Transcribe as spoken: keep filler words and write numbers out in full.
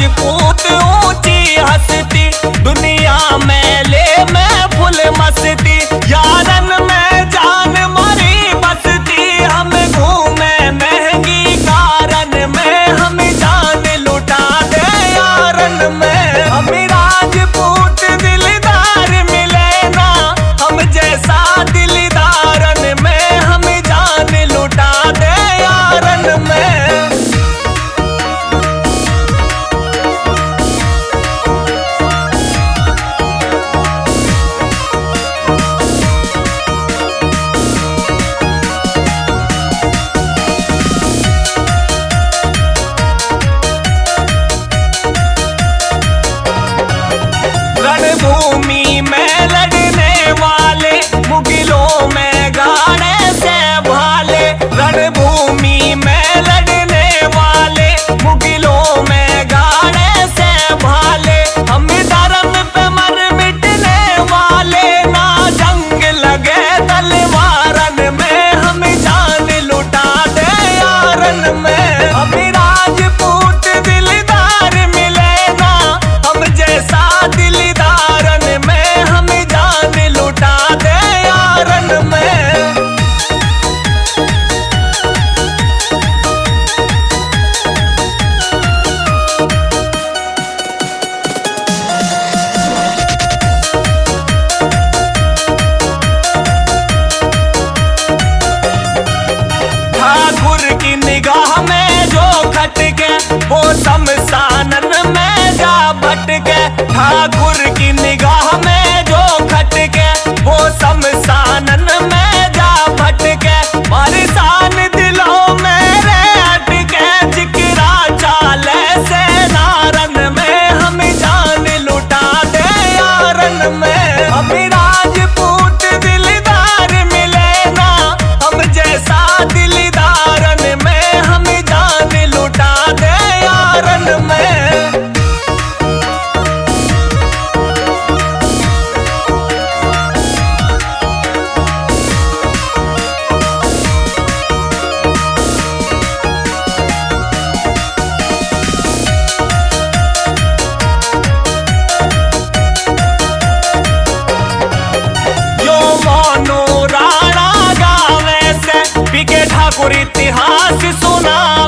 राजपूत ऊंची हस्ती, दुनिया में ले मैं फुल मस्ती, यारन में जान मारी बसती, हम घूमे महंगी कारन में, हम जान लुटा दे यारन में। हम राजपूत दिलदार मिले ना, हम जैसा दिलदारन में, हम जान लुटा दे यारन में। रणभूमि में लड़ने वाले, मुगलों में गाड़े से भाले, रणभूमि में लड़ने वाले, मुगलों में गाड़े से भाले, हम धर्म पे मर मिटने वाले, ना जंग लगे तलवारन में, हम जान लुटा दे यारन में। हम राजपूत दिलदार मिले ना, हम जैसा दिलदारन में, हम जान लुटा दे यारन में। ठाकुर की निगाह में जो खटके, वो शमशानन में जा भटके, ठाकुर की निगाह में जो खटके, वो शमशानन में जा भटके, परेशान दिलों में रे अटके, जिक्रा चाले से नारन में, हम जान लुटा दे यारन में। हम राजपूत दिलदार मिले ना, हम जैसा दिलदारन में, हम जान लुटा दे यारन में। यो मोनू राणा गावे से, पीके ठाकुर इतिहास सुना